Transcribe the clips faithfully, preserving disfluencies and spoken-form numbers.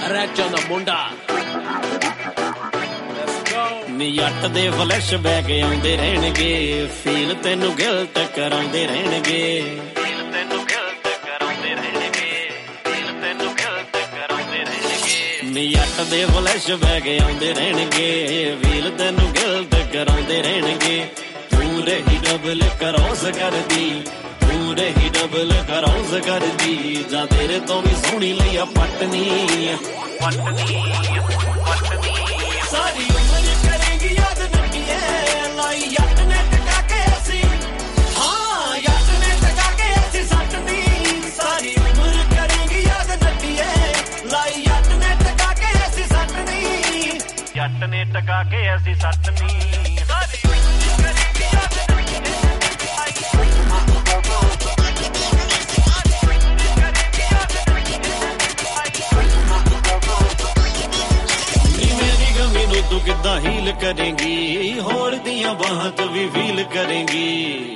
ਰੈਚਾਂ ਦਾ ਮੁੰਡਾ ਨੀ ਜੱਟ ਦੇ ਫਲੈਸ਼ ਬੈਕ ਆਉਂਦੇ ਰਹਿਣਗੇ ਫੀਲ ਤੈਨੂੰ ਗਿਲਟ ਕਰਾਉਂਦੇ ਰਹਿਣਗੇ ਫੀਲ ਤੈਨੂੰ ਗਿਲਟ ਕਰਾਉਂਦੇ ਰਹਿਣਗੇ ਫੀਲ ਤੈਨੂੰ ਗਿਲਟ ਕਰਾਉਂਦੇ ਰਹਿਣਗੇ ਨੀ ਜੱਟ ਦੇ ਫਲੈਸ਼ ਬੈਕ ਆਉਂਦੇ ਰਹਿਣਗੇ ਫੀਲ ਤੈਨੂੰ ਗਿਲਟ ਕਰਾਉਂਦੇ ਰਹਿਣਗੇ ਤੂੰ ਰਹੀ ਡਬਲ ਕਰੋਸ ਕਰਦੀ ਤੂੰ ਰਹੀ ਡਬਲ ਕਰੋਸ ਕਰਦੀ ਜਾਂ ਤੇਰੇ ਤੋਂ ਵੀ ਸੋਹਣੀ ਲਈ ਆ ਪਟਨੀ ਪਟਨੀ ਪਟਨੀ ਸਾਰੀ ਉਮਰ ਕਰੇਗੀ ਯਾਦ ਨੱਟੀਏ ਲਾਈ ਜੱਟ ਨੇ ਟਕਾ ਕੇ ਅਸੀਂ ਹਾਂ ਜੱਟ ਨੇ ਟਕਾ ਕੇ ਅਸੀਂ ਸੱਟਨੀ ਸਾਰੀ ਉਮਰ ਕਰੇਗੀ ਯਾਦ ਨੱਟੀਏ ਲਾਈ ਜੱਟ ਨੇ ਟਕਾ ਕੇ ਅਸੀਂ ਸੱਟਨੀ ਜੱਟ ਨੇ ਟਕਾ ਕੇ ਅਸੀਂ ਸੱਟਨੀ ਸਾਰੀ ਉਮਰ ਕਰੇਗੀ ਯਾਦ ਤੂੰ ਕਿੱਦਾਂ ਹੀਲ ਕਰੇਂਗੀ ਹੋਰ ਦੀਆਂ ਬਾਹਾਂ ਤੋਂ ਵੀ ਫੀਲ ਕਰੇਂਗੀ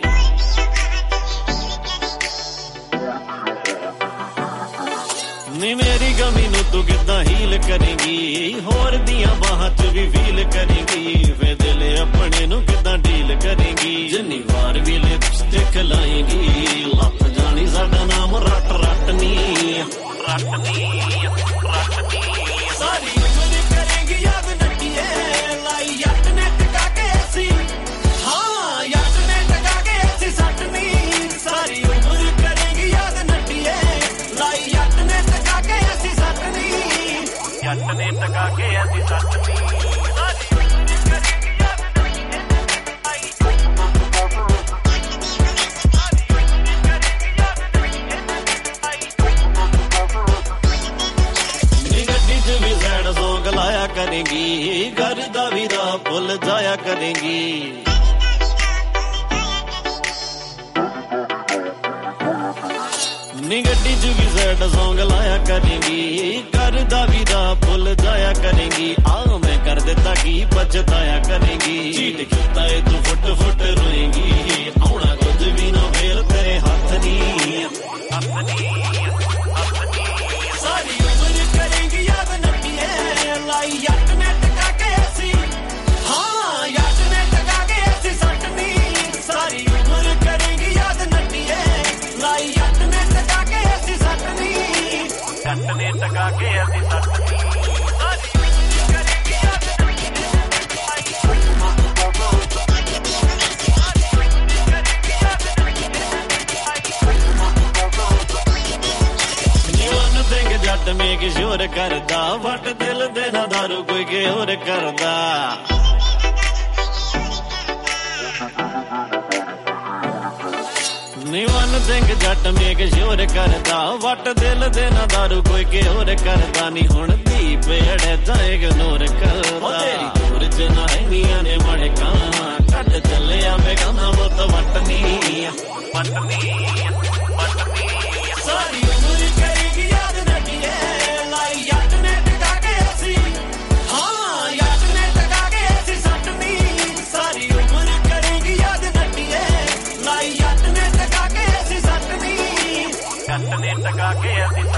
ਨੀ ਮੇਰੀ ਗਮੀ ਨੂੰ ਤੂੰ ਕਿੱਦਾਂ ਹੀਲ ਕਰੇਂਗੀ ਹੋਰ ਦੀਆਂ ਬਾਹਾਂ ਤੋਂ ਵੀ ਫੀਲ ਕਰੇਂਗੀ ਵੇ ਦਿਲ ਆਪਣੇ ਨੂੰ ਕਿੱਦਾਂ ਡੀਲ ਕਰੇਂਗੀ ਜਿੰਨੀ ਵਾਰ ਵੀ ਲਿਪਸਟਿਕ ਲਾਏਂਗੀ ਲੱਤ ਜਾਣੀ ਸਾਡਾ ਨਾਮ ਰੱਟ ਰੱਟ ਨੀ ਰੱਟ ਨੀ ਰੱਟ ਨੀ ਸਾਰੀ ਉਮਰ ਕਰੇਂਗੀ ਯਾਦ ਲਾਈ ਜੱਟ ਨੇ ਟਕਾ ਕੇ ਅਸੀਂ ਹਾਂ ਜੱਟ ਨੇ ਟਕਾ ਕੇ ਅਸੀਂ ਸੱਟਨੀ ਸਾਰੀ ਉਮਰ ਕਰੇਗੀ ਯਾਦ ਨੱਟੀਏ ਲਾਈ ਜੱਟ ਨੇ ਟਕਾ ਕੇ ਅਸੀਂ ਸੱਟਨੀ ਜੱਟ ਨੇ ਟਕਾ ਕੇ ਅਸੀਂ ਸੱਟਨੀ ਸਾਰੀ ਉਮਰ ਕਰੇਗੀ ਯਾਦ ਨੱਟੀਏ ਲਾਈ ਵੀ ਸੈਡ ਸੌਂਗ ਲਾਇਆ ਕਰੇਗੀ ਘਰ ਦਾ ਵੀ ਰਾਹ ਭੁੱਲ ਜਾਇਆ ਕਰੇਗੀ ਨੀ ਗੱਡੀ ਚ ਵੀ ਸੈਡ ਸੌਂਗ ਲਾਇਆ ਕਰੇਗੀ ਘਰ ਦਾ ਵੀ ਰਾਹ ਭੁੱਲ ਜਾਇਆ ਕਰੇਗੀ ਆਹ ਮੈਂ ਕਰ ਦਿੱਤਾ ਕੀ ਪਛਤਾਇਆ ਕਰੇਗੀ ਚੀਟ ਕੀਤਾ ਏ ਤੂੰ ਫੁੱਟ ਫੁੱਟ ਰੋਏਗੀ ਆਉਣਾ ਕੁਝ ਵੀ ਨਾ ਫੇਰ ਤੇਰੇ ਹੱਥ ਨੀ ਹੱਥ ਨੀ ਸਾਰੀ ਉਮਰ ਕਰੇਗੀ ਯਾਦ ਨੱਟੀਏ ਲਾਈ ਜੱਟ ਨੇ ਟਕਾ ਕੇ ਅਸੀਂ ਹਾਂ ਜੱਟ ਨੇ ਟਕਾ ਕੇ ਅਸੀਂ ਸੱਟਨੀ ਸਾਰੀ ਉਮਰ ਕਰੇਗੀ ਯਾਦ ਨੱਟੀਏ ਲਾਈ ਜੱਟ ਨੇ ਟਕਾ ਕੇ ਅਸੀਂ ਸੱਟਨੀ ਜੱਟ ਨੇ ਟਕਾ ਕੇ ਅਸੀਂ ਸੱਟਨੀ ਸਾਰੀ ਉਮਰ ਕਰੇਗੀ ਯਾਦ ਨੱਟੀਏ ਜੱਟ ਮੇਕ ਸ਼ੋਰ ਕਰਦਾ ਵੱਟ ਦਿਲ ਦੇ ਨਾ ਦਾਰੂ ਕੋਈ ਕੇ ਹੋਰ ਕਰਦਾ ਨੀ ਵਨ ਸਿੰਘ ਜੱਟ ਮੇਕ ਸ਼ੋਰ ਕਰਦਾ ਵੱਟ ਦਿਲ ਦੇ ਨਾ ਦਾਰੂ ਕੋਈ ਕੇ ਹੋਰ ਕਰਦਾ ਨੀ ਹੁਣ ਦੀਪ ਅੜੇ ਤਾਂ ਇਗਨੋਰ ਕਰਦਾ ਤੇਰੀ ਦੂਰ ਚ ਨਾ ਰਹਿੰਦੀਆਂ ਨੇ ਮੜਕਾਂ ਕੱਢ ਚੱਲਿਆ ਬੇਗਾਨਾ ਬੁੱਤ ਵੱਟਨੀ ਵੱਟਨੀ ਵੱਟਨੀ ਸਾਰੀ ਉਮਰ ਕਰੇਗੀ ਯਾਦ ਨੱਟੀਏ ਲਾਈ ਜੱਟ ਨੇ ਟਕਾ ਕੇ ਅਸੀਂ ਹਾਂ ਜੱਟ ਨੇ ਟਕਾ ਕੇ ਅਸੀਂ ਸੱਟਨੀ ਸਾਰੀ ਉਮਰ ਕਰੇਗੀ ਯਾਦ ਨੱਟੀਏ ਲਾਈ ਜੱਟ ਨੇ ਟਕਾ ਕੇ ਅਸੀਂ ਸੱਟਨੀ ਜੱਟ ਨੇ ਟਕਾ ਕੇ ਅਸੀਂ